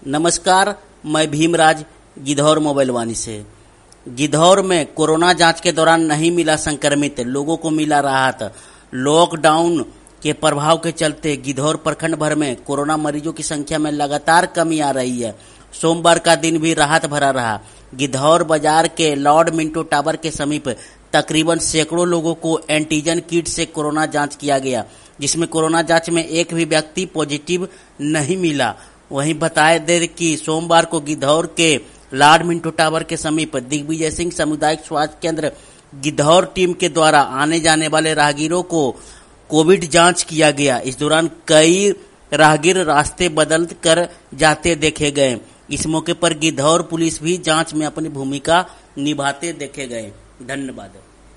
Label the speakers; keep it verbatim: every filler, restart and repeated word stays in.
Speaker 1: नमस्कार, मैं भीमराज गिद्धौर मोबाइल वाणी से। गिद्धौर में कोरोना जांच के दौरान नहीं मिला संक्रमित, लोगों को मिला राहत। लॉकडाउन के प्रभाव के चलते गिद्धौर प्रखंड भर में कोरोना मरीजों की संख्या में लगातार कमी आ रही है। सोमवार का दिन भी राहत भरा रहा। गिद्धौर बाजार के लॉर्ड मिंटो टावर के समीप तकरीबन सैकड़ों लोगों को एंटीजन किट से कोरोना जांच किया गया, जिसमें कोरोना जांच में एक भी व्यक्ति पॉजिटिव नहीं मिला। वहीं बताया दे कि सोमवार को गिद्धौर के लॉर्ड मिंटो टावर के समीप दिग्विजय सिंह सामुदायिक स्वास्थ्य केंद्र गिद्धौर टीम के द्वारा आने जाने वाले राहगीरों को कोविड जांच किया गया। इस दौरान कई राहगीर रास्ते बदल कर जाते देखे गए। इस मौके पर गिद्धौर पुलिस भी जांच में अपनी भूमिका निभाते देखे गए। धन्यवाद।